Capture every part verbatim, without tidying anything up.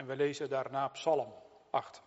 we lezen daarna Psalm acht.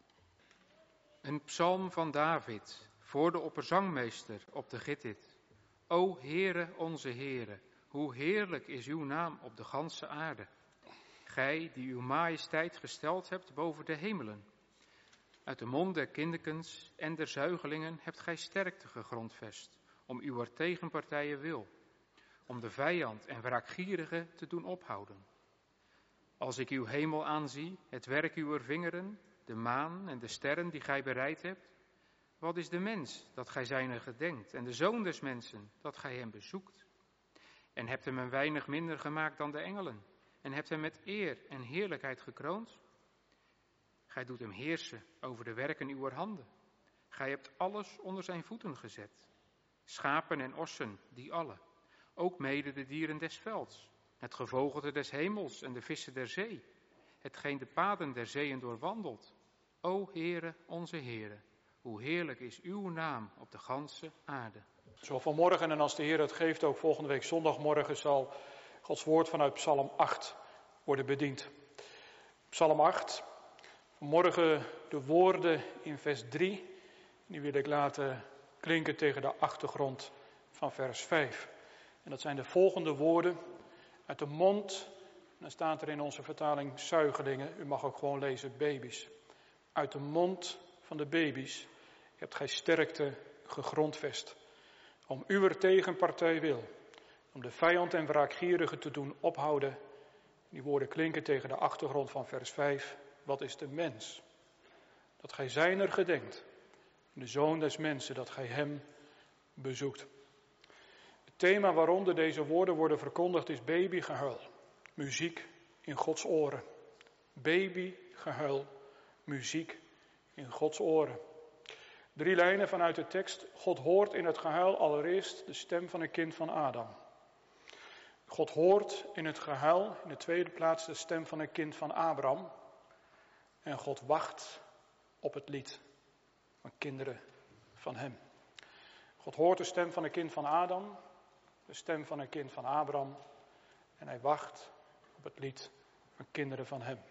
Een psalm van David voor de opperzangmeester op de Gittit. O Heere, onze Heere, hoe heerlijk is uw naam op de ganse aarde. Gij die uw majesteit gesteld hebt boven de hemelen. Uit de mond der kinderkens en der zuigelingen hebt gij sterkte gegrondvest, om uw tegenpartijen wil, om de vijand en wraakgierige te doen ophouden. Als ik uw hemel aanzie, het werk uwer vingeren, de maan en de sterren die gij bereid hebt, wat is de mens dat gij zijner gedenkt en de zoon des mensen dat gij hem bezoekt? En hebt hem een weinig minder gemaakt dan de engelen en hebt hem met eer en heerlijkheid gekroond? Gij doet hem heersen over de werken uwer handen. Gij hebt alles onder zijn voeten gezet. Schapen en ossen, die alle. Ook mede de dieren des velds. Het gevogelte des hemels en de vissen der zee. Hetgeen de paden der zeeën doorwandelt. O Heere, onze Heere, hoe heerlijk is uw naam op de ganse aarde. Zo vanmorgen en als de Heer het geeft, ook volgende week zondagmorgen zal Gods woord vanuit Psalm acht worden bediend. Psalm acht. Vanmorgen de woorden in vers drie, die wil ik laten klinken tegen de achtergrond van vers vijf. En dat zijn de volgende woorden uit de mond, en dan staat er in onze vertaling zuigelingen, u mag ook gewoon lezen baby's. Uit de mond van de baby's hebt gij sterkte gegrondvest, om uw tegenpartij wil, om de vijand en wraakgierige te doen ophouden. Die woorden klinken tegen de achtergrond van vers vijf. Wat is de mens? Dat gij zijner gedenkt. De zoon des mensen, dat gij hem bezoekt. Het thema waaronder deze woorden worden verkondigd is babygehuil. Muziek in Gods oren. Babygehuil. Muziek in Gods oren. Drie lijnen vanuit de tekst. God hoort in het gehuil allereerst de stem van een kind van Adam. God hoort in het gehuil in de tweede plaats de stem van een kind van Abraham. En God wacht op het lied van kinderen van hem. God hoort de stem van een kind van Adam, de stem van een kind van Abraham. En hij wacht op het lied van kinderen van hem.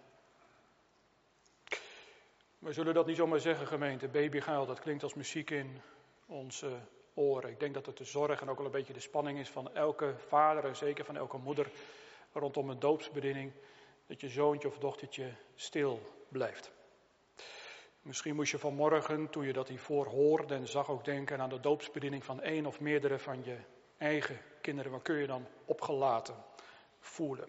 We zullen dat niet zomaar zeggen, gemeente. Babygehuil, dat klinkt als muziek in onze oren. Ik denk dat het de zorg en ook wel een beetje de spanning is van elke vader en zeker van elke moeder rondom een doopsbediening. Dat je zoontje of dochtertje stil blijft. Misschien moest je vanmorgen, toen je dat hiervoor hoorde en zag, ook denken aan de doopsbediening van één of meerdere van je eigen kinderen. Wat kun je dan opgelaten voelen?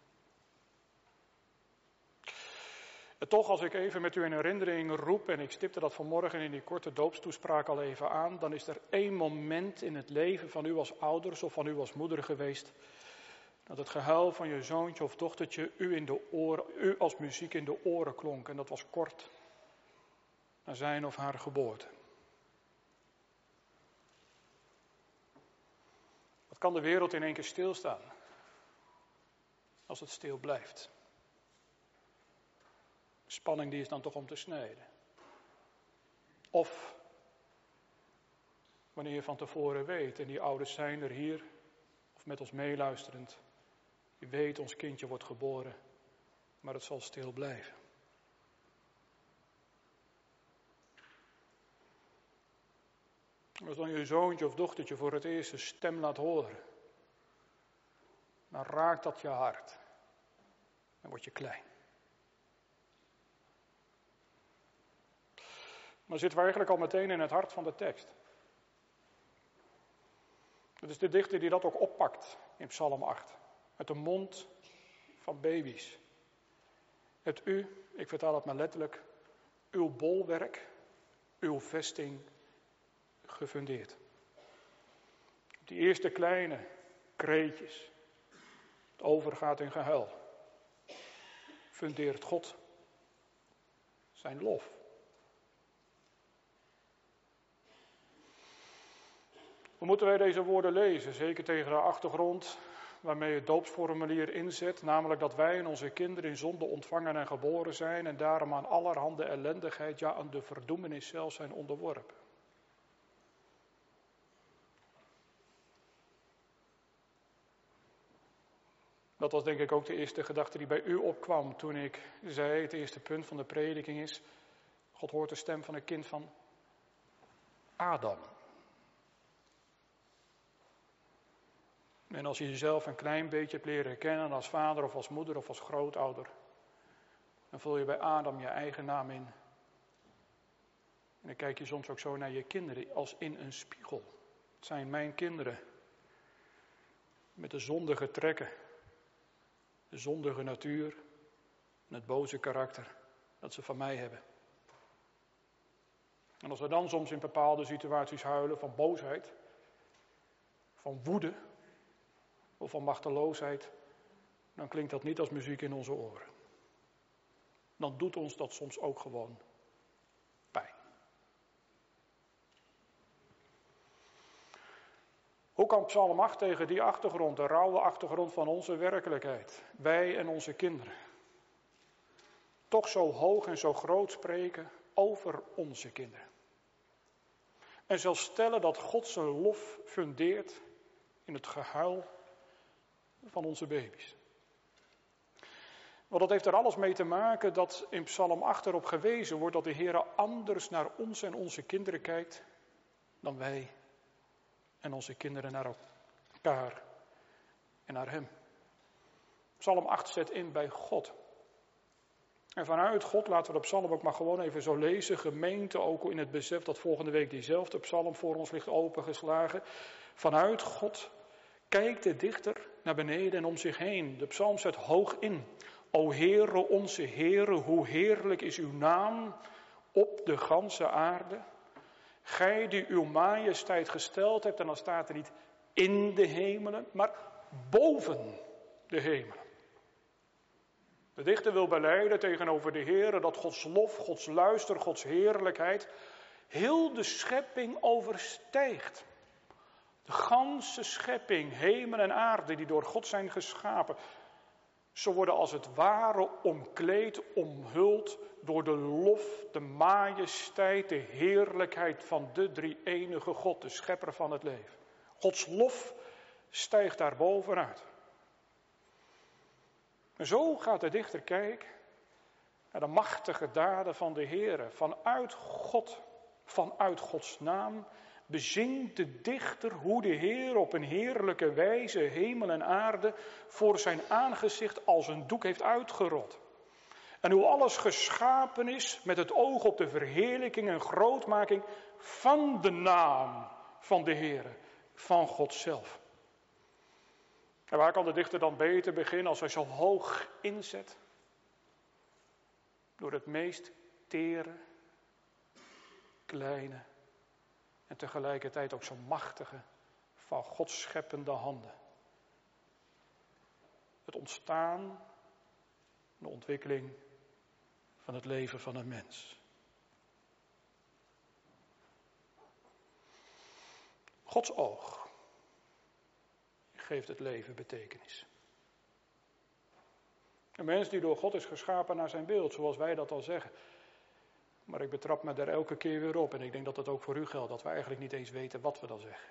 En toch, als ik even met u in herinnering roep, en ik stipte dat vanmorgen in die korte doopstoespraak al even aan, dan is er één moment in het leven van u als ouders of van u als moeder geweest, dat het gehuil van je zoontje of dochtertje u, in de oren, u als muziek in de oren klonk. En dat was kort na zijn of haar geboorte. Wat kan de wereld in één keer stilstaan als het stil blijft? De spanning die is dan toch om te snijden. Of wanneer je van tevoren weet, en die ouders zijn er hier, of met ons meeluisterend, je weet ons kindje wordt geboren, maar het zal stil blijven. Als dan je zoontje of dochtertje voor het eerst een stem laat horen, dan raakt dat je hart. Dan word je klein. Dan zitten we eigenlijk al meteen in het hart van de tekst. Het is de dichter die dat ook oppakt in Psalm acht. Uit de mond van baby's. Het u, ik vertaal het maar letterlijk, uw bolwerk, uw vesting gefundeerd. Die eerste kleine kreetjes, het overgaat in gehuil, fundeert God zijn lof. Hoe moeten wij deze woorden lezen? Zeker tegen de achtergrond waarmee het doopsformulier inzet, namelijk dat wij en onze kinderen in zonde ontvangen en geboren zijn en daarom aan allerhande ellendigheid, ja aan de verdoemenis zelfs zijn onderworpen. Dat Dat was denk ik ook de eerste gedachte die bij u opkwam toen ik zei, het eerste punt van de prediking is, God hoort de stem van een kind van Adam. En als je jezelf een klein beetje hebt leren kennen als vader of als moeder of als grootouder, dan vul je bij Adam je eigen naam in. En dan kijk je soms ook zo naar je kinderen als in een spiegel. Het zijn mijn kinderen. Met de zondige trekken. De zondige natuur. En het boze karakter dat ze van mij hebben. En als we dan soms in bepaalde situaties huilen van boosheid. Van woede. Of van machteloosheid. Dan klinkt dat niet als muziek in onze oren. Dan doet ons dat soms ook gewoon pijn. Hoe kan Psalm acht tegen die achtergrond, de rauwe achtergrond van onze werkelijkheid, wij en onze kinderen, toch zo hoog en zo groot spreken over onze kinderen? En zelfs stellen dat God zijn lof fundeert in het gehuil van onze baby's. Want dat heeft er alles mee te maken dat in Psalm acht erop gewezen wordt dat de Heer anders naar ons en onze kinderen kijkt dan wij en onze kinderen naar elkaar en naar Hem. Psalm acht zet in bij God. En vanuit God, laten we de psalm ook maar gewoon even zo lezen, gemeente ook in het besef dat volgende week diezelfde psalm voor ons ligt opengeslagen. Vanuit God kijkt de dichter naar beneden en om zich heen. De psalm zet hoog in. O Heere, onze Heere, hoe heerlijk is uw naam op de ganse aarde. Gij die uw majesteit gesteld hebt, en dan staat er niet in de hemelen, maar boven de hemelen. De dichter wil belijden tegenover de Heere dat Gods lof, Gods luister, Gods heerlijkheid heel de schepping overstijgt. De ganse schepping, hemel en aarde die door God zijn geschapen. Ze worden als het ware omkleed, omhuld door de lof, de majesteit, de heerlijkheid van de drie-enige God, de schepper van het leven. Gods lof stijgt daar bovenuit. En zo gaat de dichter kijken naar de machtige daden van de Heere. Vanuit God, vanuit Gods naam, bezingt de dichter hoe de Heer op een heerlijke wijze hemel en aarde voor zijn aangezicht als een doek heeft uitgerold. En hoe alles geschapen is met het oog op de verheerlijking en grootmaking van de naam van de Heer, van God zelf. En waar kan de dichter dan beter beginnen als hij zo hoog inzet? Door het meest tere, kleine en tegelijkertijd ook zo machtige van Gods scheppende handen. Het ontstaan, de ontwikkeling van het leven van een mens. Gods oog geeft het leven betekenis. Een mens die door God is geschapen naar zijn beeld, zoals wij dat al zeggen. Maar ik betrap me daar elke keer weer op en ik denk dat dat ook voor u geldt, dat we eigenlijk niet eens weten wat we dan zeggen.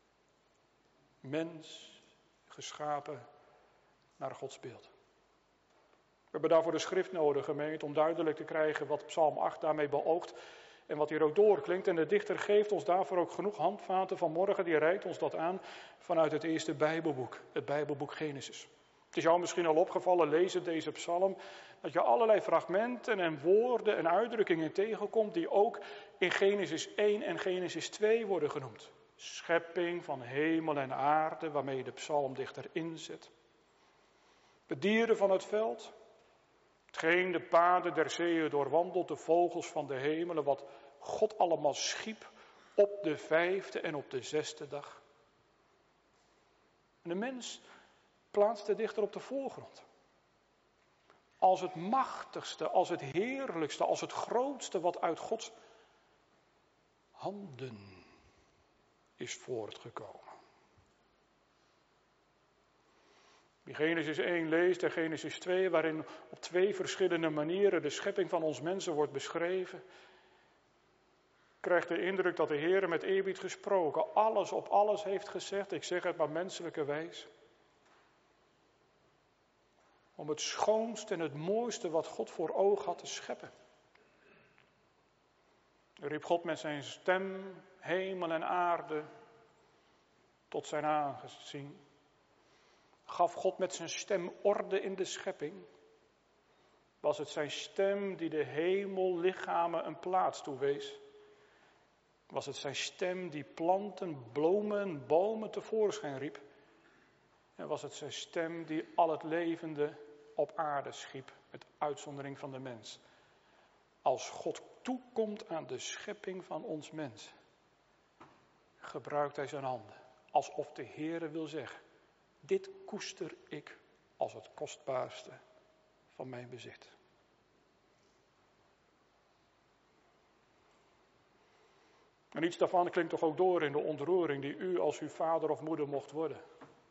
Mens, geschapen naar Gods beeld. We hebben daarvoor de schrift nodig, gemeente, om duidelijk te krijgen wat Psalm acht daarmee beoogt en wat hier ook doorklinkt. En de dichter geeft ons daarvoor ook genoeg handvaten vanmorgen, die reikt ons dat aan vanuit het eerste Bijbelboek, het Bijbelboek Genesis. Het is jou misschien al opgevallen, lezen deze psalm, dat je allerlei fragmenten en woorden en uitdrukkingen tegenkomt die ook in Genesis één en Genesis twee worden genoemd. Schepping van hemel en aarde, waarmee de psalmdichter inzet. De dieren van het veld, hetgeen de paden der zeeën doorwandelt, de vogels van de hemelen, wat God allemaal schiep op de vijfde en op de zesde dag. En de mens plaatst de dichter op de voorgrond. Als het machtigste, als het heerlijkste, als het grootste wat uit Gods handen is voortgekomen. Wie Genesis één leest en Genesis twee, waarin op twee verschillende manieren de schepping van ons mensen wordt beschreven, krijgt de indruk dat de Heer met eerbied gesproken alles op alles heeft gezegd. Ik zeg het maar menselijke wijs. om het schoonste en het mooiste wat God voor ogen had te scheppen. Riep God met zijn stem hemel en aarde tot zijn aanzien. Gaf God met zijn stem orde in de schepping. Was het zijn stem die de hemellichamen een plaats toewees. Was het zijn stem die planten, bloemen, bomen tevoorschijn riep. En was het zijn stem die al het levende op aarde schiep, met uitzondering van de mens. Als God toekomt aan de schepping van ons mens, gebruikt hij zijn handen. Alsof de Heere wil zeggen, dit koester ik als het kostbaarste van mijn bezit. En iets daarvan klinkt toch ook door in de ontroering die u als uw vader of moeder mocht worden.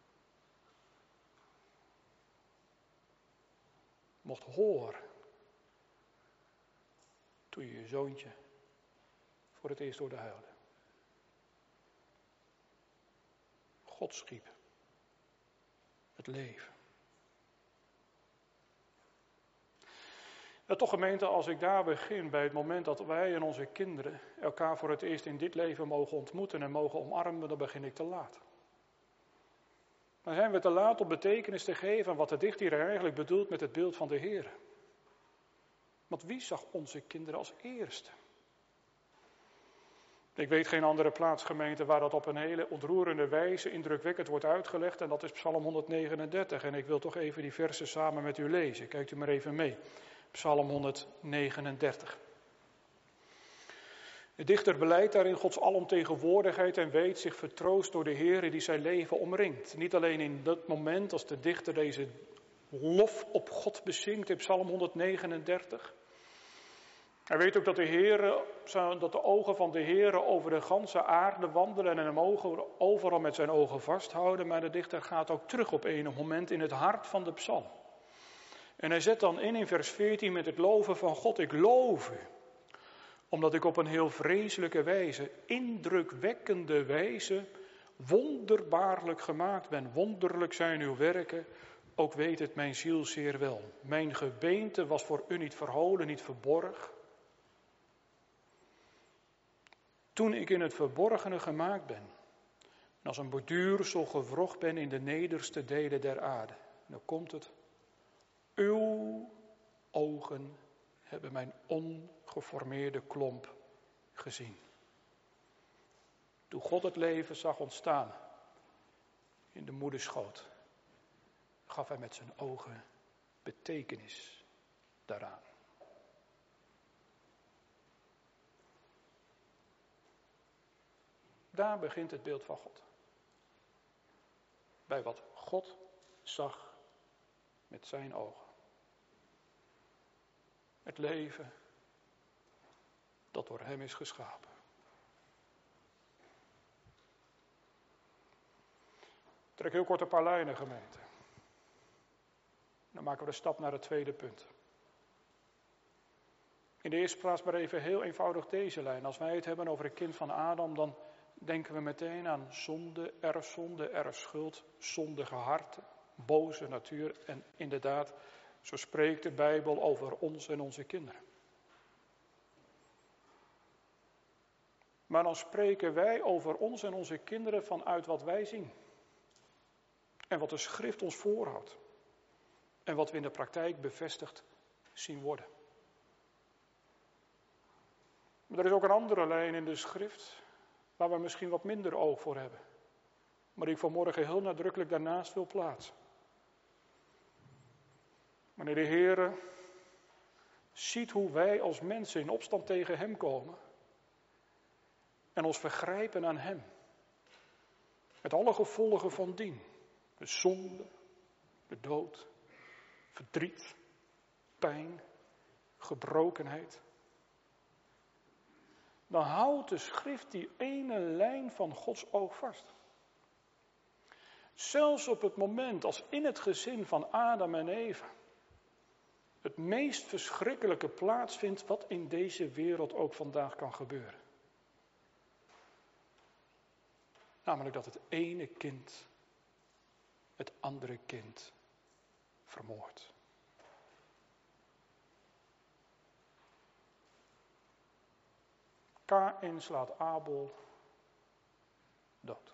Mocht horen toen je je zoontje voor het eerst hoorde huilen. God schiep het leven. Ja, toch gemeente, als ik daar begin bij het moment dat wij en onze kinderen elkaar voor het eerst in dit leven mogen ontmoeten en mogen omarmen, dan begin ik te laat. Dan zijn we te laat om betekenis te geven aan wat de dichter hier eigenlijk bedoelt met het beeld van de Heer. Want wie zag onze kinderen als eerste? Ik weet geen andere plaatsgemeente waar dat op een hele ontroerende wijze indrukwekkend wordt uitgelegd. En dat is Psalm honderdnegenendertig. En ik wil toch even die versen samen met u lezen. Kijkt u maar even mee. Psalm honderdnegenendertig. De dichter belijdt daarin Gods alomtegenwoordigheid en weet zich vertroost door de Heer die zijn leven omringt. Niet alleen in dat moment als de dichter deze lof op God bezingt in Psalm honderdnegenendertig. Hij weet ook dat de, Heere, dat de ogen van de Heere over de ganse aarde wandelen en hem overal met zijn ogen vasthouden. Maar de dichter gaat ook terug op een moment in het hart van de psalm. En hij zet dan in in vers veertien met het loven van God. Ik loof u, omdat ik op een heel vreselijke wijze, indrukwekkende wijze, wonderbaarlijk gemaakt ben. Wonderlijk zijn uw werken, ook weet het mijn ziel zeer wel. Mijn gebeente was voor u niet verholen, niet verborgen. Toen ik in het verborgene gemaakt ben, en als een borduursel gewrocht ben in de nederste delen der aarde. Nou komt het. Uw ogen hebben mijn ongeformeerde klomp gezien. Toen God het leven zag ontstaan in de moederschoot, gaf hij met zijn ogen betekenis daaraan. Daar begint het beeld van God. Bij wat God zag met zijn ogen. Het leven dat door hem is geschapen. Ik trek heel kort een paar lijnen, gemeente. Dan maken we de stap naar het tweede punt. In de eerste plaats maar even heel eenvoudig deze lijn. Als wij het hebben over een kind van Adam, dan denken we meteen aan zonde, erfzonde, erfschuld, zondige harten, boze natuur. En inderdaad, zo spreekt de Bijbel over ons en onze kinderen. Maar dan spreken wij over ons en onze kinderen vanuit wat wij zien. En wat de schrift ons voorhoudt. En wat we in de praktijk bevestigd zien worden. Maar er is ook een andere lijn in de schrift, waar we misschien wat minder oog voor hebben. Maar die ik vanmorgen heel nadrukkelijk daarnaast wil plaatsen. Wanneer de Heere ziet hoe wij als mensen in opstand tegen hem komen. En ons vergrijpen aan hem. Met alle gevolgen van dien. De zonde, de dood, verdriet, pijn, gebrokenheid. Dan houdt de schrift die ene lijn van Gods oog vast. Zelfs op het moment als in het gezin van Adam en Eva het meest verschrikkelijke plaatsvindt wat in deze wereld ook vandaag kan gebeuren. Namelijk dat het ene kind het andere kind vermoordt. Kaïn slaat Abel dood.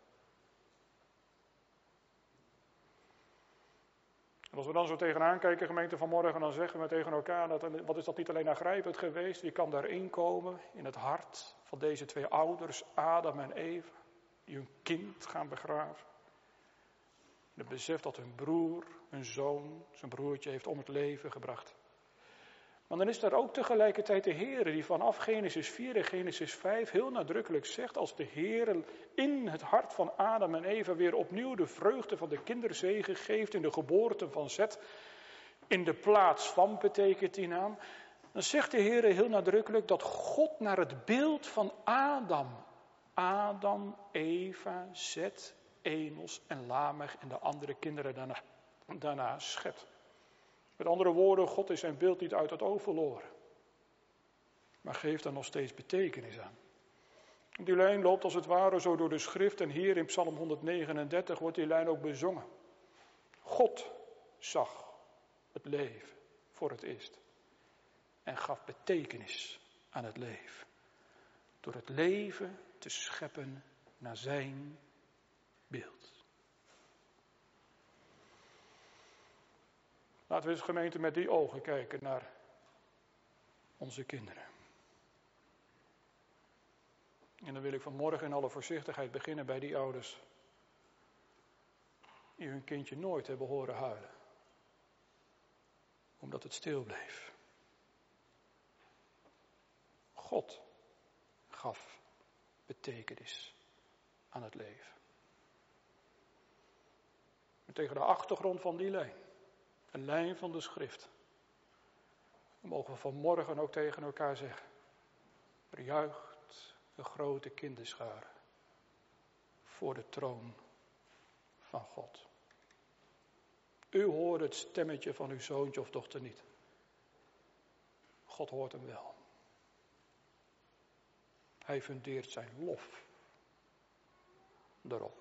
En als we dan zo tegenaan kijken, gemeente vanmorgen, dan zeggen we tegen elkaar, dat, wat is dat niet alleen aangrijpend geweest? Wie kan daarin komen in het hart van deze twee ouders, Adam en Eva, die hun kind gaan begraven? Het besef dat hun broer, hun zoon, zijn broertje heeft om het leven gebracht. Maar dan is er ook tegelijkertijd de Heer die vanaf Genesis vier en Genesis vijf heel nadrukkelijk zegt, als de Heer in het hart van Adam en Eva weer opnieuw de vreugde van de kinderzegen geeft in de geboorte van Zet, in de plaats van betekent die naam, dan zegt de Heer heel nadrukkelijk dat God naar het beeld van Adam, Adam, Eva, Zet, Enos en Lamech en de andere kinderen daarna, daarna schept. Met andere woorden, God is zijn beeld niet uit het oog verloren, maar geeft er nog steeds betekenis aan. Die lijn loopt als het ware zo door de schrift en hier in Psalm honderdnegenendertig wordt die lijn ook bezongen. God zag het leven voor het eerst en gaf betekenis aan het leven. Door het leven te scheppen naar zijn beeld. Laten we eens gemeente met die ogen kijken naar onze kinderen. En dan wil ik vanmorgen in alle voorzichtigheid beginnen bij die ouders die hun kindje nooit hebben horen huilen. Omdat het stil bleef. God gaf betekenis aan het leven. En tegen de achtergrond van die lijn, een lijn van de schrift, dan mogen we vanmorgen ook tegen elkaar zeggen: er juicht een grote kinderschare voor de troon van God. U hoort het stemmetje van uw zoontje of dochter niet. God hoort hem wel. Hij fundeert zijn lof erop.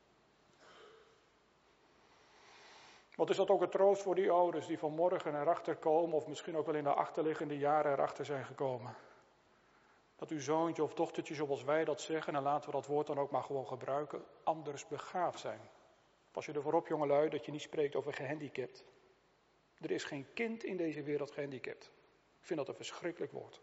Wat is dat ook een troost voor die ouders die vanmorgen erachter komen, of misschien ook wel in de achterliggende jaren erachter zijn gekomen. Dat uw zoontje of dochtertje, zoals wij dat zeggen, en laten we dat woord dan ook maar gewoon gebruiken, anders begaafd zijn. Pas je ervoor op, jongelui, dat je niet spreekt over gehandicapt. Er is geen kind in deze wereld gehandicapt. Ik vind dat een verschrikkelijk woord.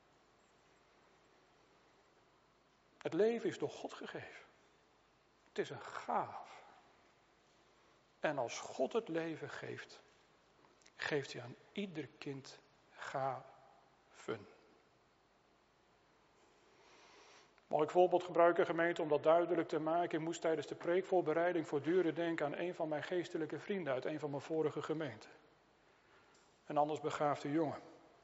Het leven is door God gegeven. Het is een gaaf. En als God het leven geeft, geeft hij aan ieder kind gaven. Mag ik voorbeeld gebruiken, gemeente, om dat duidelijk te maken? Ik moest tijdens de preekvoorbereiding voortdurend denken aan een van mijn geestelijke vrienden uit een van mijn vorige gemeenten. Een anders begaafde jongen.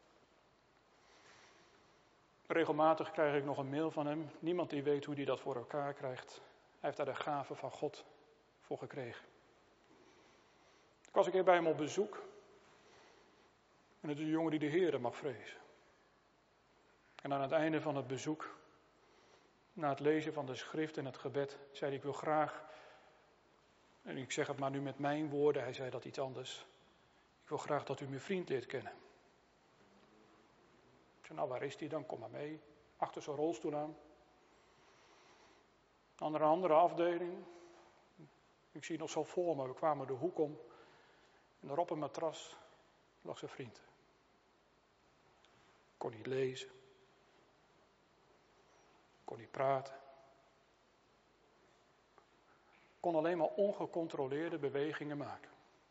Regelmatig krijg ik nog een mail van hem. Niemand die weet hoe hij dat voor elkaar krijgt. Hij heeft daar de gave van God voor gekregen. Ik was een keer bij hem op bezoek. En het is een jongen die de Heere mag vrezen. En aan het einde van het bezoek, na het lezen van de schrift en het gebed, zei hij: ik wil graag, en ik zeg het maar nu met mijn woorden, hij zei dat iets anders. Ik wil graag dat u mijn vriend leert kennen. Ik zei: nou, waar is die dan? Kom maar mee. Achter zo'n rolstoel aan. Aan een andere afdeling. Ik zie nog zo voor me, we kwamen de hoek om. En daar op een matras lag zijn vriend. Kon niet lezen. Kon niet praten. Kon alleen maar ongecontroleerde bewegingen maken.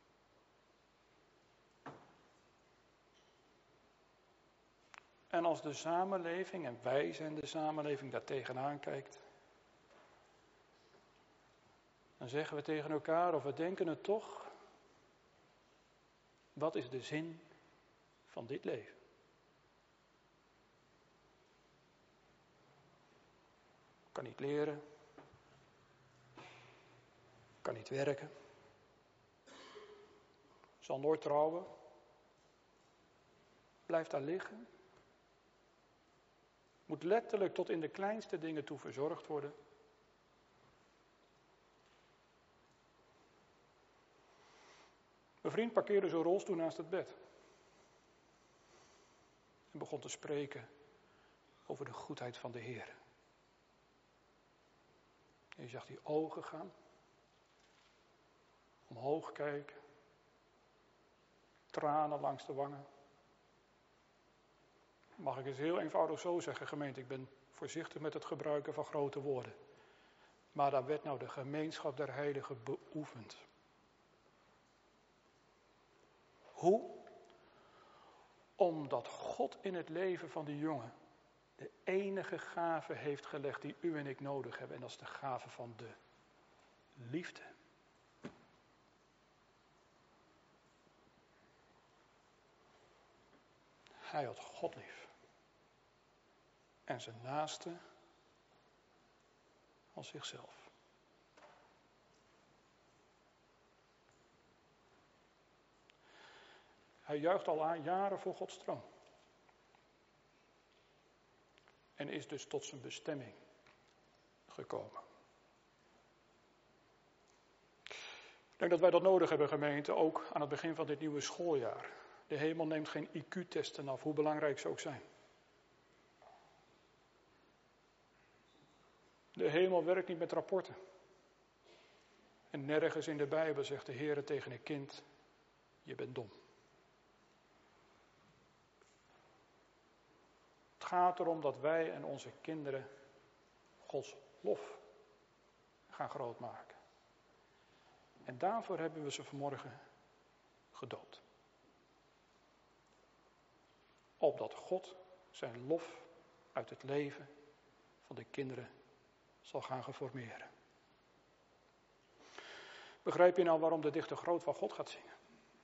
En als de samenleving, en wij zijn de samenleving, daar tegenaan kijkt, dan zeggen we tegen elkaar, of we denken het toch: wat is de zin van dit leven? Kan niet leren. Kan niet werken. Zal nooit trouwen. Blijft daar liggen. Moet letterlijk tot in de kleinste dingen toe verzorgd worden. Mijn vriend parkeerde zijn rolstoel naast het bed. En begon te spreken over de goedheid van de Heer. En je zag die ogen gaan. Omhoog kijken. Tranen langs de wangen. Mag ik het heel eenvoudig zo zeggen, gemeente. Ik ben voorzichtig met het gebruiken van grote woorden. Maar daar werd nou de gemeenschap der heiligen beoefend. Hoe? Omdat God in het leven van die jongen de enige gave heeft gelegd die u en ik nodig hebben. En dat is de gave van de liefde. Hij had God lief. En zijn naaste als zichzelf. Hij juicht al aan jaren voor Gods troon. En is dus tot zijn bestemming gekomen. Ik denk dat wij dat nodig hebben, gemeente, ook aan het begin van dit nieuwe schooljaar. De hemel neemt geen I Q-testen af, hoe belangrijk ze ook zijn. De hemel werkt niet met rapporten. En nergens in de Bijbel zegt de Heer tegen een kind, je bent dom. Het gaat erom dat wij en onze kinderen Gods lof gaan grootmaken. En daarvoor hebben we ze vanmorgen gedoopt. Opdat God zijn lof uit het leven van de kinderen zal gaan geformeren. Begrijp je nou waarom de dichter groot van God gaat zingen?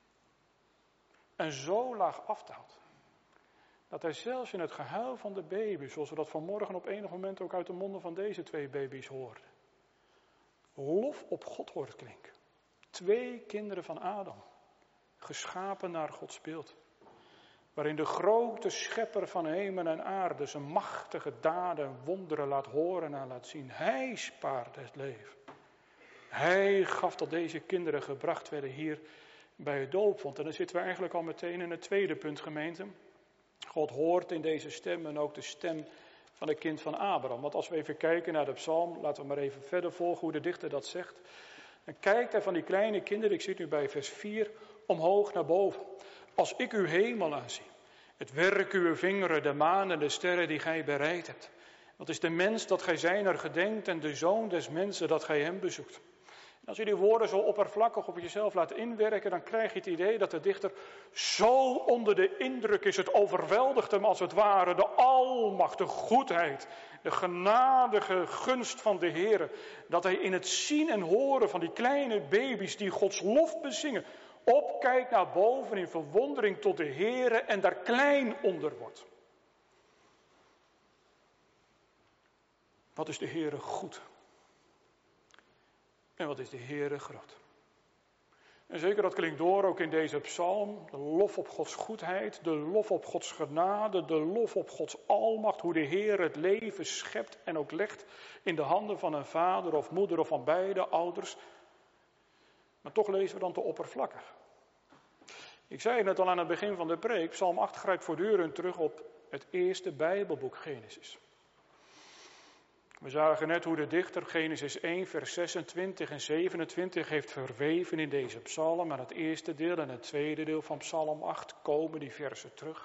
En zo laag afdaalt. Dat hij zelfs in het gehuil van de baby, zoals we dat vanmorgen op enig moment ook uit de monden van deze twee baby's hoorden. Lof op God hoort klinken. Twee kinderen van Adam. Geschapen naar Gods beeld. Waarin de grote schepper van hemel en aarde zijn machtige daden en wonderen laat horen en laat zien. Hij spaarde het leven. Hij gaf dat deze kinderen gebracht werden hier bij het doopvond. En dan zitten we eigenlijk al meteen in het tweede punt, gemeente. God hoort in deze stem en ook de stem van het kind van Abraham. Want als we even kijken naar de psalm, laten we maar even verder volgen hoe de dichter dat zegt. En kijkt hij van die kleine kinderen, ik zit nu bij vers vier, omhoog naar boven. Als ik uw hemel aanzie, het werk uw vingeren, de maan en de sterren die gij bereid hebt. Wat is de mens dat gij zijner gedenkt en de zoon des mensen dat gij hem bezoekt. En als je die woorden zo oppervlakkig op jezelf laat inwerken, dan krijg je het idee dat de dichter zo onder de indruk is. Het overweldigt hem als het ware de almacht, de goedheid, de genadige gunst van de Heer. Dat hij in het zien en horen van die kleine baby's die Gods lof bezingen, opkijkt naar boven in verwondering tot de Heer en daar klein onder wordt. Wat is de Heer goed? En wat is de Heere groot. En zeker dat klinkt door ook in deze psalm. De lof op Gods goedheid, de lof op Gods genade, de lof op Gods almacht. Hoe de Heer het leven schept en ook legt in de handen van een vader of moeder of van beide ouders. Maar toch lezen we dan te oppervlakkig. Ik zei het al aan het begin van de preek, psalm acht grijpt voortdurend terug op het eerste Bijbelboek Genesis. We zagen net hoe de dichter Genesis één vers zesentwintig en zevenentwintig heeft verweven in deze psalm. Maar het eerste deel en het tweede deel van psalm acht komen die versen terug.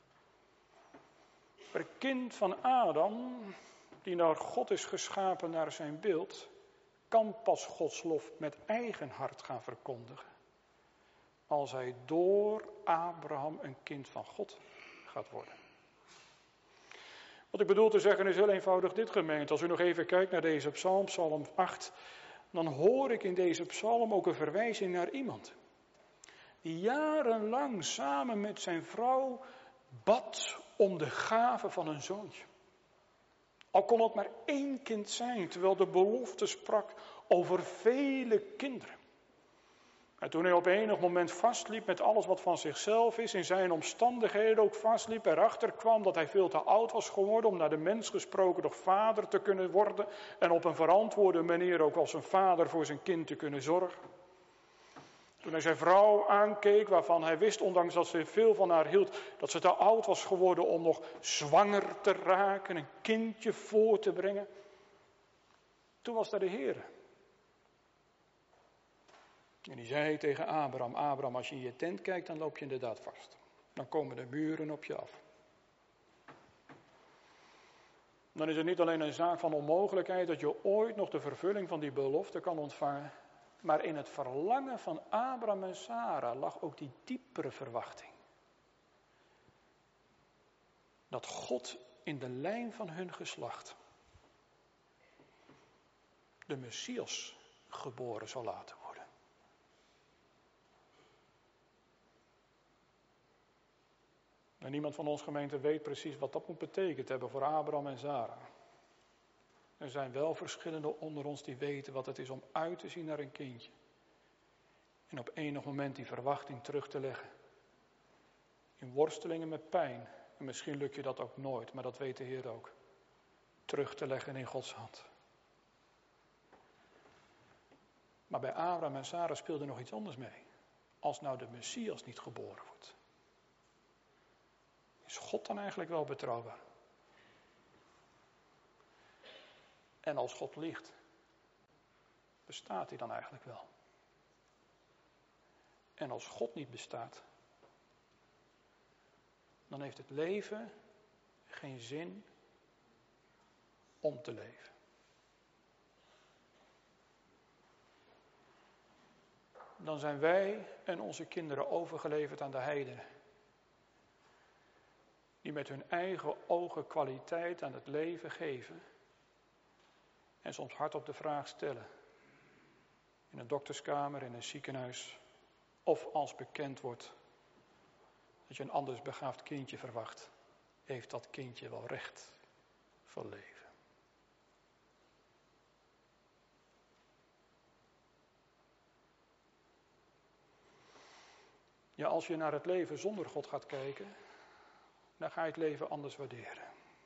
Het kind van Adam, die naar God is geschapen naar zijn beeld, kan pas Gods lof met eigen hart gaan verkondigen. Als hij door Abraham een kind van God gaat worden. Wat ik bedoel te zeggen is heel eenvoudig dit, gemeente. Als u nog even kijkt naar deze psalm, psalm acht, dan hoor ik in deze psalm ook een verwijzing naar iemand. Die jarenlang samen met zijn vrouw bad om de gave van een zoontje. Al kon het maar één kind zijn, terwijl de belofte sprak over vele kinderen. En toen hij op enig moment vastliep met alles wat van zichzelf is, in zijn omstandigheden ook vastliep, erachter kwam dat hij veel te oud was geworden om naar de mens gesproken nog vader te kunnen worden en op een verantwoorde manier ook als een vader voor zijn kind te kunnen zorgen. Toen hij zijn vrouw aankeek, waarvan hij wist, ondanks dat ze veel van haar hield, dat ze te oud was geworden om nog zwanger te raken, een kindje voor te brengen. Toen was daar de Heer. En die zei tegen Abraham, Abraham, als je in je tent kijkt, dan loop je inderdaad vast. Dan komen de muren op je af. Dan is het niet alleen een zaak van onmogelijkheid dat je ooit nog de vervulling van die belofte kan ontvangen. Maar in het verlangen van Abraham en Sarah lag ook die diepere verwachting. Dat God in de lijn van hun geslacht de Messias geboren zal laten worden. En niemand van ons gemeente weet precies wat dat moet betekend hebben voor Abraham en Sarah. Er zijn wel verschillende onder ons die weten wat het is om uit te zien naar een kindje. En op enig moment die verwachting terug te leggen. In worstelingen met pijn. En misschien lukt je dat ook nooit, maar dat weet de Heer ook. Terug te leggen in Gods hand. Maar bij Abraham en Sarah speelde nog iets anders mee. Als nou de Messias niet geboren wordt. Is God dan eigenlijk wel betrouwbaar? En als God liegt, bestaat hij dan eigenlijk wel? En als God niet bestaat, dan heeft het leven geen zin om te leven. Dan zijn wij en onze kinderen overgeleverd aan de heidenen. Die met hun eigen ogen kwaliteit aan het leven geven. En soms hardop de vraag stellen. In een dokterskamer, in een ziekenhuis. Of als bekend wordt dat je een anders begaafd kindje verwacht. Heeft dat kindje wel recht van leven? Ja, als je naar het leven zonder God gaat kijken, dan ga je het leven anders waarderen.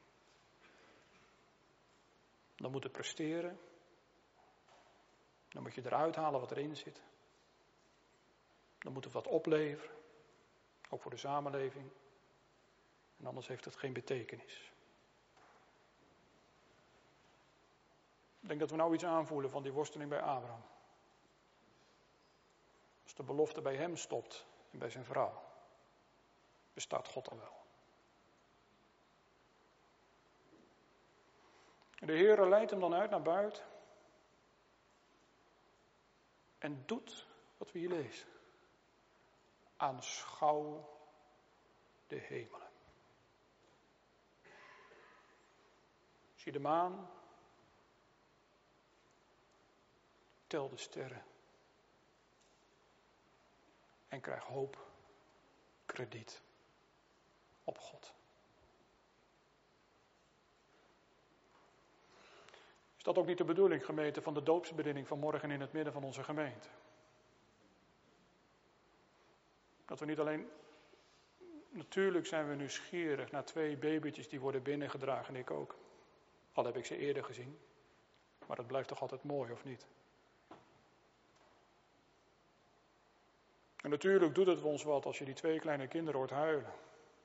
Dan moet het presteren. Dan moet je eruit halen wat erin zit. Dan moet het wat opleveren. Ook voor de samenleving. En anders heeft het geen betekenis. Ik denk dat we nou iets aanvoelen van die worsteling bij Abraham. Als de belofte bij hem stopt en bij zijn vrouw, bestaat God dan wel. De Heere leidt hem dan uit naar buiten. En doet wat we hier lezen. Aanschouw de hemelen. Zie de maan. Tel de sterren. En krijg hoop, krediet op God. Is dat ook niet de bedoeling, gemeente, van de doopsbediening van morgen in het midden van onze gemeente? Dat we niet alleen, natuurlijk zijn we nieuwsgierig naar twee babytjes die worden binnengedragen, ik ook. Al heb ik ze eerder gezien. Maar dat blijft toch altijd mooi, of niet? En natuurlijk doet het ons wat als je die twee kleine kinderen hoort huilen.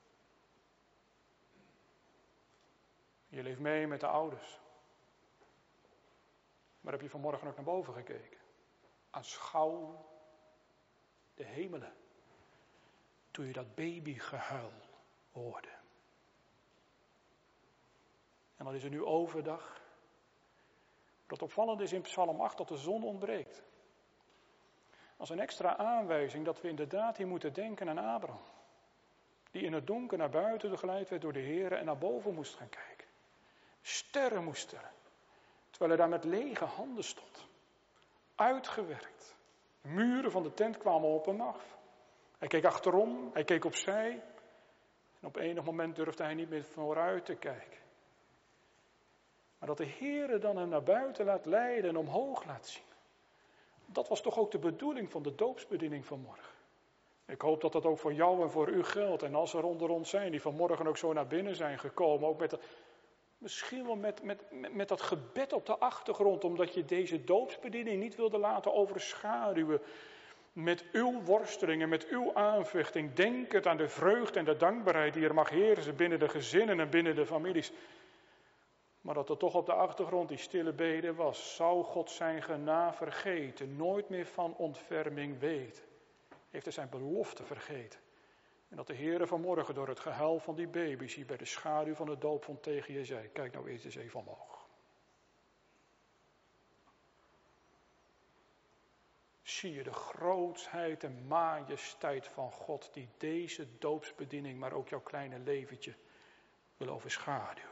Je leeft mee met de ouders. Maar heb je vanmorgen ook naar boven gekeken? Aanschouw de hemelen. Toen je dat babygehuil hoorde. En dan is er nu overdag. Dat opvallend is in Psalm acht dat de zon ontbreekt. Als een extra aanwijzing dat we inderdaad hier moeten denken aan Abraham. Die in het donker naar buiten geleid werd door de Heer en naar boven moest gaan kijken. Sterren moest tellen. Terwijl hij daar met lege handen stond. Uitgewerkt. De muren van de tent kwamen op hem af. Hij keek achterom, hij keek opzij. En op enig moment durfde hij niet meer vooruit te kijken. Maar dat de Heer dan hem naar buiten laat leiden en omhoog laat zien. Dat was toch ook de bedoeling van de doopsbediening van morgen. Ik hoop dat dat ook voor jou en voor u geldt. En als er onder ons zijn die vanmorgen ook zo naar binnen zijn gekomen. Ook met de, misschien wel met, met, met, met dat gebed op de achtergrond. Omdat je deze doopsbediening niet wilde laten overschaduwen met uw worstelingen, met uw aanvechting, denkend aan de vreugde en de dankbaarheid die er mag heersen binnen de gezinnen en binnen de families. Maar dat er toch op de achtergrond die stille bede was. Zou God zijn genade vergeten, nooit meer van ontferming weet. Heeft hij zijn belofte vergeten. En dat de Heere vanmorgen door het gehuil van die baby's hier bij de schaduw van de doopvont tegen je zei. Kijk nou eerst eens even omhoog. Zie je de grootsheid en majesteit van God die deze doopsbediening, maar ook jouw kleine leventje wil overschaduwen.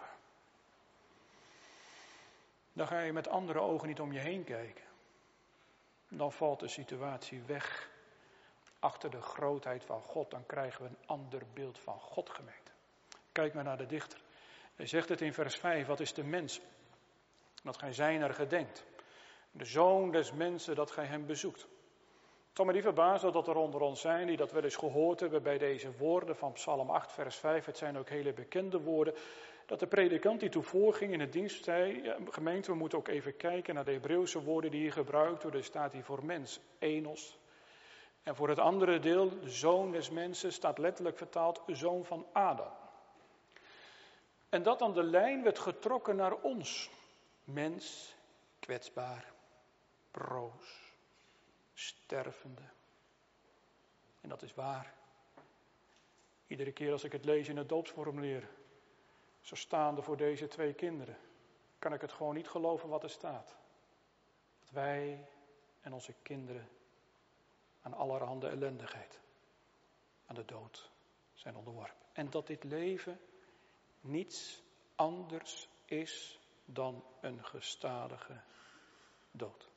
Dan ga je met andere ogen niet om je heen kijken. Dan valt de situatie weg achter de grootheid van God. Dan krijgen we een ander beeld van God, gemeente. Kijk maar naar de dichter. Hij zegt het in vers vijf, wat is de mens? Dat gij zijner gedenkt. De zoon des mensen dat gij hem bezoekt. Het zal me niet verbazen dat er onder ons zijn die dat wel eens gehoord hebben bij deze woorden van Psalm acht vers vijf. Het zijn ook hele bekende woorden. Dat de predikant die toen voorging in het dienst zei, ja, gemeente, we moeten ook even kijken naar de Hebreeuwse woorden die hier gebruikt worden. Er staat hier voor mens, enos. En voor het andere deel, de zoon des mensen, staat letterlijk vertaald, zoon van Adam. En dat dan de lijn werd getrokken naar ons. Mens, kwetsbaar, broos, stervende. En dat is waar. Iedere keer als ik het lees in het doopsformulier, zo staande voor deze twee kinderen, kan ik het gewoon niet geloven wat er staat. Dat wij en onze kinderen aan allerhande ellendigheid, aan de dood zijn onderworpen. En dat dit leven niets anders is dan een gestadige dood.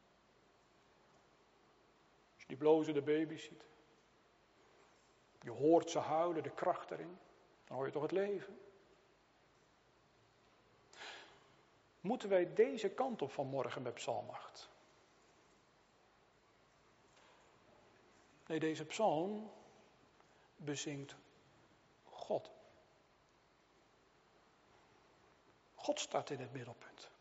Als je die blozende baby's ziet, je hoort ze huilen, de kracht erin, dan hoor je toch het leven. Moeten wij deze kant op vanmorgen met Psalm acht? Nee, deze psalm bezingt God. God staat in het middelpunt.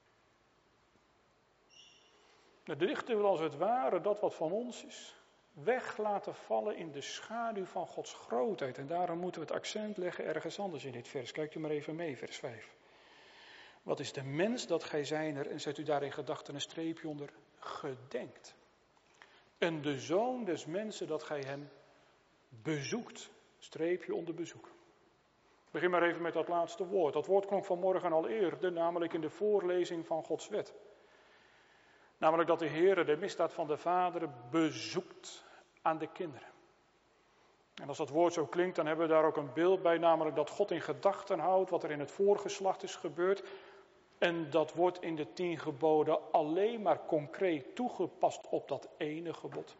De dichter wil als het ware dat wat van ons is weg laten vallen in de schaduw van Gods grootheid. En daarom moeten we het accent leggen ergens anders in dit vers. Kijkt u maar even mee, vers vijf. Wat is de mens dat gij zijner, en zet u daar in gedachten een streepje onder, gedenkt. En de zoon des mensen dat gij hem bezoekt. Streepje onder bezoek. Begin maar even met dat laatste woord. Dat woord klonk vanmorgen al eerder, namelijk in de voorlezing van Gods wet. Namelijk dat de Heere de misdaad van de vaderen bezoekt aan de kinderen. En als dat woord zo klinkt, dan hebben we daar ook een beeld bij, namelijk dat God in gedachten houdt wat er in het voorgeslacht is gebeurd. En dat wordt in de tien geboden alleen maar concreet toegepast op dat ene gebod.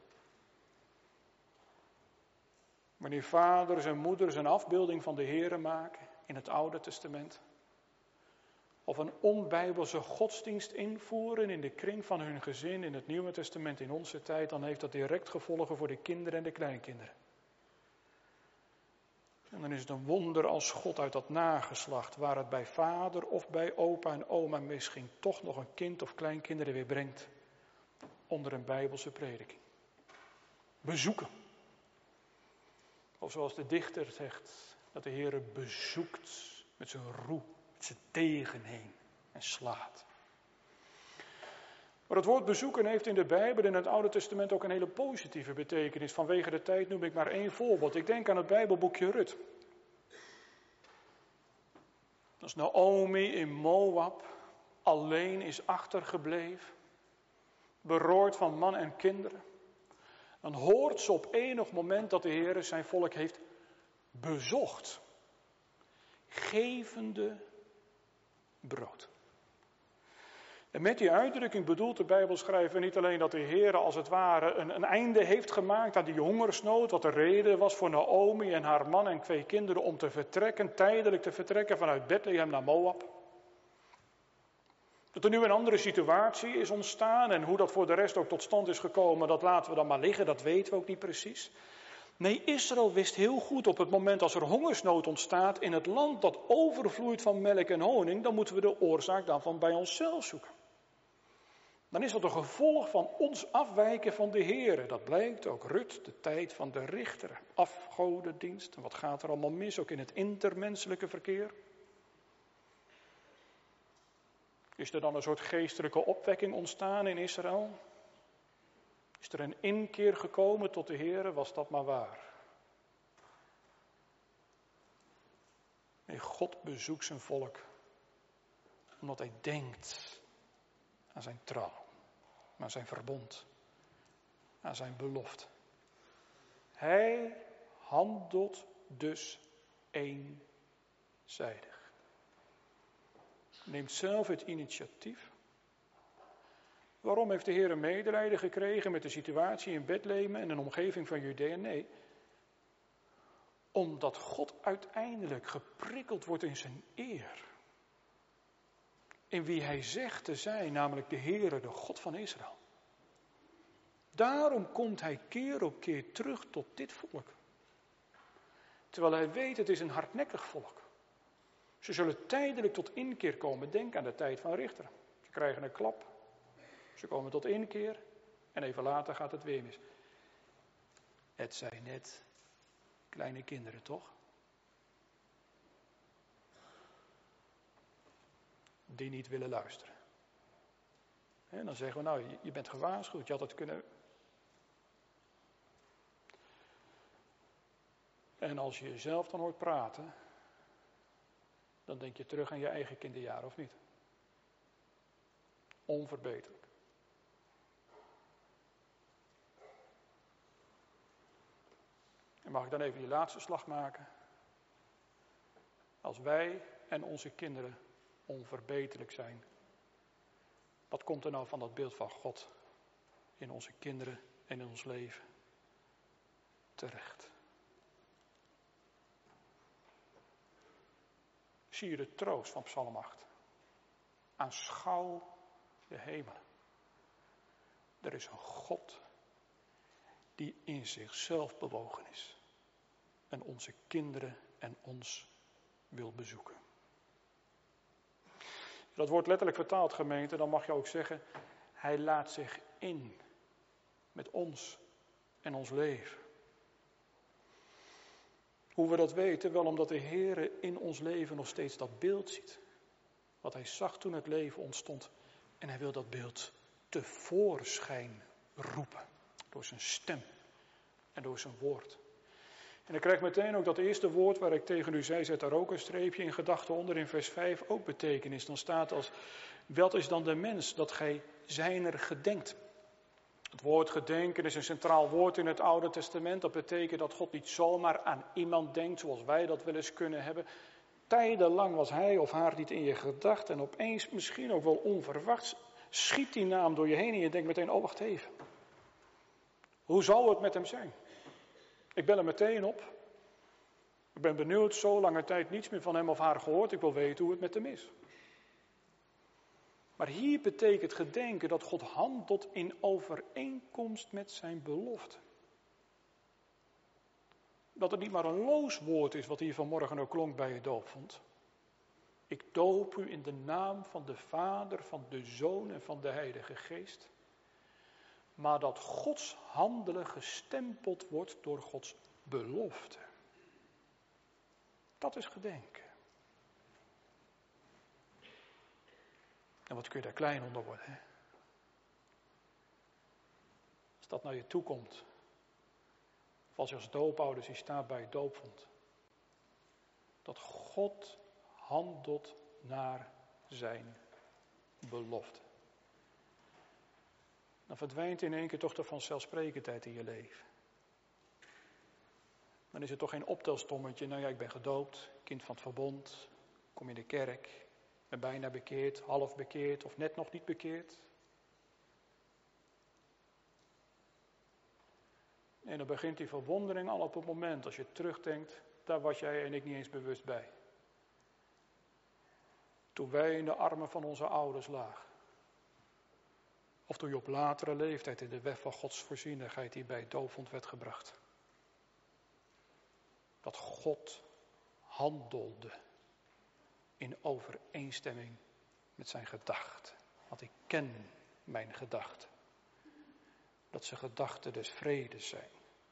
Wanneer vaders en moeders een afbeelding van de Heere maken in het Oude Testament, of een onbijbelse godsdienst invoeren in de kring van hun gezin in het Nieuwe Testament in onze tijd, dan heeft dat direct gevolgen voor de kinderen en de kleinkinderen. En dan is het een wonder als God uit dat nageslacht, waar het bij vader of bij opa en oma misging, toch nog een kind of kleinkinderen weer brengt onder een bijbelse prediking. Bezoeken. Of zoals de dichter zegt, dat de Heere bezoekt met zijn roe, met zijn degen heen en slaat. Maar het woord bezoeken heeft in de Bijbel, in het Oude Testament, ook een hele positieve betekenis. Vanwege de tijd noem ik maar één voorbeeld. Ik denk aan het Bijbelboekje Rut. Als Naomi in Moab alleen is achtergebleven, berooid van man en kinderen, dan hoort ze op enig moment dat de Heer zijn volk heeft bezocht, gevende brood. En met die uitdrukking bedoelt de Bijbelschrijver niet alleen dat de Heer als het ware een, een einde heeft gemaakt aan die hongersnood, wat de reden was voor Naomi en haar man en twee kinderen om te vertrekken, tijdelijk te vertrekken vanuit Bethlehem naar Moab. Dat er nu een andere situatie is ontstaan en hoe dat voor de rest ook tot stand is gekomen, dat laten we dan maar liggen, dat weten we ook niet precies. Nee, Israël wist heel goed op het moment als er hongersnood ontstaat in het land dat overvloeit van melk en honing, dan moeten we de oorzaak daarvan bij onszelf zoeken. dan is dat een gevolg van ons afwijken van de Heere. Dat blijkt ook Rut, de tijd van de richter, afgodendienst. En wat gaat er allemaal mis, ook in het intermenselijke verkeer? Is er dan een soort geestelijke opwekking ontstaan in Israël? Is er een inkeer gekomen tot de Heere? Was dat maar waar? Nee, God bezoekt zijn volk omdat hij denkt aan zijn trouw, aan zijn verbond, aan zijn belofte. Hij handelt dus eenzijdig. Neemt zelf het initiatief. Waarom heeft de Heer een medelijden gekregen met de situatie in Bethlehem en een omgeving van Judea? Nee, omdat God uiteindelijk geprikkeld wordt in zijn eer. In wie hij zegt te zijn, namelijk de Heere, de God van Israël. Daarom komt hij keer op keer terug tot dit volk. Terwijl hij weet, het is een hardnekkig volk. Ze zullen tijdelijk tot inkeer komen. Denk aan de tijd van Richter. Ze krijgen een klap. Ze komen tot inkeer. En even later gaat het weer mis. Het zijn net kleine kinderen, toch? Die niet willen luisteren. En dan zeggen we, nou, je bent gewaarschuwd. Je had het kunnen... En als je jezelf dan hoort praten, dan denk je terug aan je eigen kinderjaren, of niet? Onverbeterlijk. En mag ik dan even die laatste slag maken? Als wij en onze kinderen onverbeterlijk zijn, wat komt er nou van dat beeld van God in onze kinderen en in ons leven terecht? Zie je de troost van Psalm acht? Aanschouw de hemelen. Er is een God die in zichzelf bewogen is en onze kinderen en ons wil bezoeken. Dat wordt letterlijk vertaald, gemeente, dan mag je ook zeggen, hij laat zich in met ons en ons leven. Hoe we dat weten? Wel omdat de Heer in ons leven nog steeds dat beeld ziet. Wat hij zag toen het leven ontstond. En hij wil dat beeld tevoorschijn roepen. Door zijn stem en door zijn woord. En dan krijg ik meteen ook dat eerste woord waar ik tegen u zei, zet daar ook een streepje in gedachten onder in vers vijf, ook betekenis. Dan staat als, wat is dan de mens dat gij zijner gedenkt? Het woord gedenken is een centraal woord in het Oude Testament. Dat betekent dat God niet zomaar aan iemand denkt zoals wij dat wel eens kunnen hebben. Tijdenlang was hij of haar niet in je gedachten en opeens, misschien ook wel onverwachts, schiet die naam door je heen en je denkt meteen, oh wacht even. Hoe zal het met hem zijn? Ik bel er meteen op. Ik ben benieuwd, zo lange tijd niets meer van hem of haar gehoord. Ik wil weten hoe het met hem is. Maar hier betekent gedenken dat God handelt in overeenkomst met zijn belofte. Dat het niet maar een loos woord is wat hier vanmorgen ook klonk bij je doopvond. Ik doop u in de naam van de Vader, van de Zoon en van de Heilige Geest. Maar dat Gods handelen gestempeld wordt door Gods belofte. Dat is gedenken. En wat kun je daar klein onder worden, hè? Als dat naar je toe komt. Of als je als doopouder die staat bij het doopvond. Dat God handelt naar zijn belofte. Dan verdwijnt in één keer toch de vanzelfsprekendheid in je leven. Dan is het toch geen optelstommetje. Nou ja, ik ben gedoopt, kind van het verbond. Kom in de kerk. Ben bijna bekeerd, half bekeerd of net nog niet bekeerd. En dan begint die verwondering al op het moment als je terugdenkt. Daar was jij en ik niet eens bewust bij. Toen wij in de armen van onze ouders lagen. Of toen je op latere leeftijd in de weg van Gods voorzienigheid die bij het doopvond werd gebracht. Dat God handelde in overeenstemming met zijn gedachten. Want ik ken mijn gedachten. Dat ze gedachten des vredes zijn.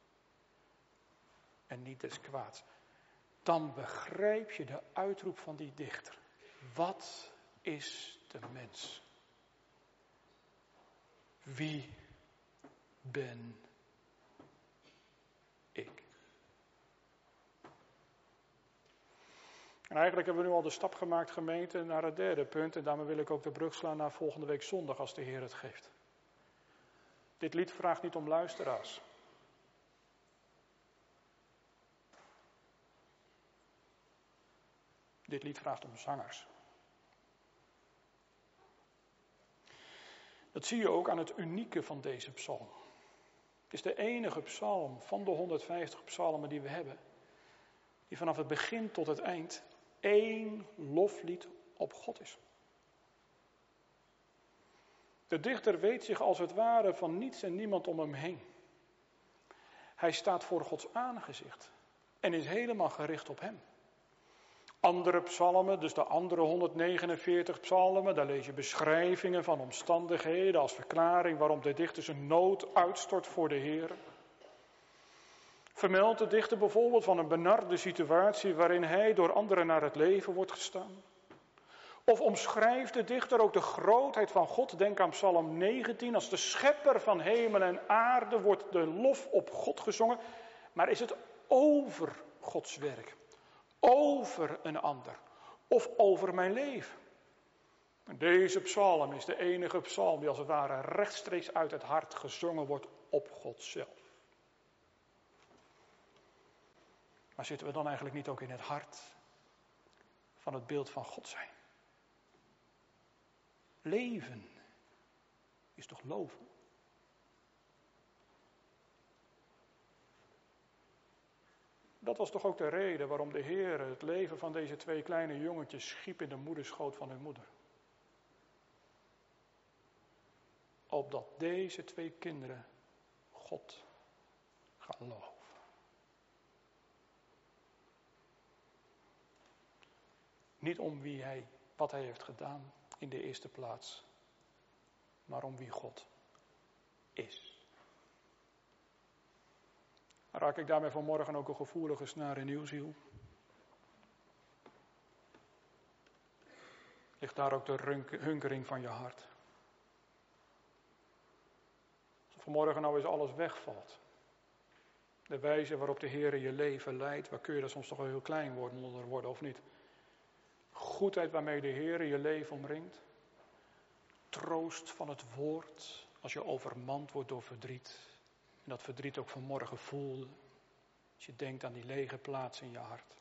En niet des kwaads. Dan begrijp je de uitroep van die dichter. Wat is de mens? Wie ben ik? En eigenlijk hebben we nu al de stap gemaakt, gemeente, naar het derde punt. En daarmee wil ik ook de brug slaan naar volgende week zondag, als de Heer het geeft. Dit lied vraagt niet om luisteraars. Dit lied vraagt om zangers. Dat zie je ook aan het unieke van deze psalm. Het is de enige psalm van de honderdvijftig psalmen die we hebben, die vanaf het begin tot het eind één loflied op God is. De dichter weet zich als het ware van niets en niemand om hem heen. Hij staat voor Gods aangezicht en is helemaal gericht op hem. Andere psalmen, dus de andere honderdnegenenveertig psalmen, daar lees je beschrijvingen van omstandigheden als verklaring waarom de dichter zijn nood uitstort voor de Heer. Vermeldt de dichter bijvoorbeeld van een benarde situatie waarin hij door anderen naar het leven wordt gestaan. Of omschrijft de dichter ook de grootheid van God. Denk aan Psalm negentien, als de schepper van hemel en aarde wordt de lof op God gezongen. Maar is het over Gods werk? Over een ander? Of over mijn leven? Deze psalm is de enige psalm die als het ware rechtstreeks uit het hart gezongen wordt op God zelf. Maar zitten we dan eigenlijk niet ook in het hart van het beeld van God zijn? Leven is toch loven? Dat was toch ook de reden waarom de Heer het leven van deze twee kleine jongetjes schiep in de moederschoot van hun moeder. Opdat deze twee kinderen God gaan loven. Niet om wie hij, wat hij heeft gedaan in de eerste plaats, maar om wie God is. Raak ik daarmee vanmorgen ook een gevoelige snaar in uw ziel? Ligt daar ook de hunkering van je hart? Als vanmorgen nou eens alles wegvalt. De wijze waarop de Heer je leven leidt, waar kun je er soms toch wel heel klein worden, onder worden of niet? Goedheid waarmee de Heer je leven omringt. Troost van het woord als je overmand wordt door verdriet. En dat verdriet ook vanmorgen voelde. Als je denkt aan die lege plaats in je hart.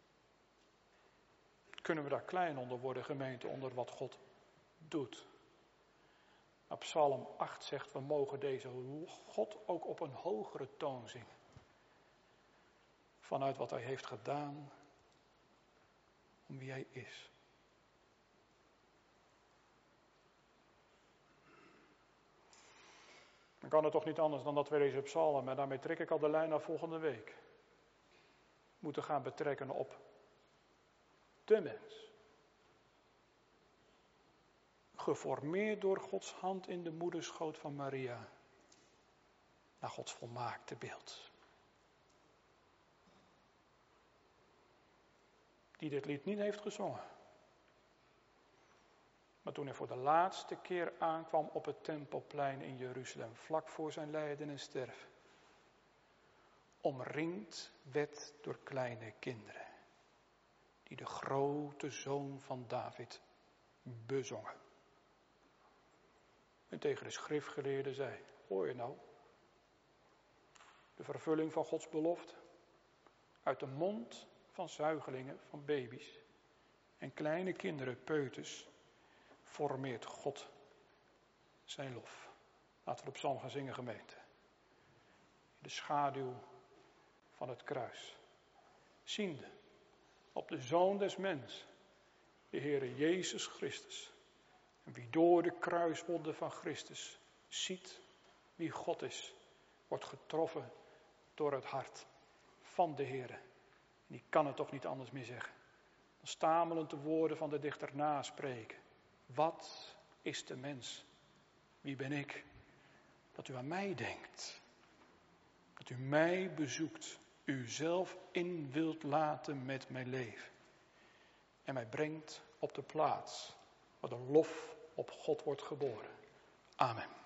Kunnen we daar klein onder worden, gemeente, onder wat God doet. Maar Psalm acht zegt, we mogen deze God ook op een hogere toon zingen. Vanuit wat hij heeft gedaan, om wie hij is. Dan kan het toch niet anders dan dat we deze psalm, en daarmee trek ik al de lijn naar volgende week, moeten gaan betrekken op de mens. Geformeerd door Gods hand in de moederschoot van Maria, naar Gods volmaakte beeld. Die dit lied niet heeft gezongen. Maar toen hij voor de laatste keer aankwam op het Tempelplein in Jeruzalem, vlak voor zijn lijden en sterven, omringd werd door kleine kinderen, die de grote zoon van David bezongen. En tegen de schriftgeleerden zei, hoor je nou, de vervulling van Gods belofte, uit de mond van zuigelingen, van baby's en kleine kinderen, peuters, formeert God zijn lof. Laten we de psalm gaan zingen, gemeente. In de schaduw van het kruis. Ziende op de Zoon des Mens, de Heere Jezus Christus. En wie door de kruiswonden van Christus ziet wie God is, wordt getroffen door het hart van de Heere. En die kan het toch niet anders meer zeggen. Dan stamelend de woorden van de dichter naspreken. Wat is de mens Wie ben ik? Dat u aan mij denkt. Dat u mij bezoekt. U zelf in wilt laten met mijn leven. En mij brengt op de plaats waar de lof op God wordt geboren. Amen.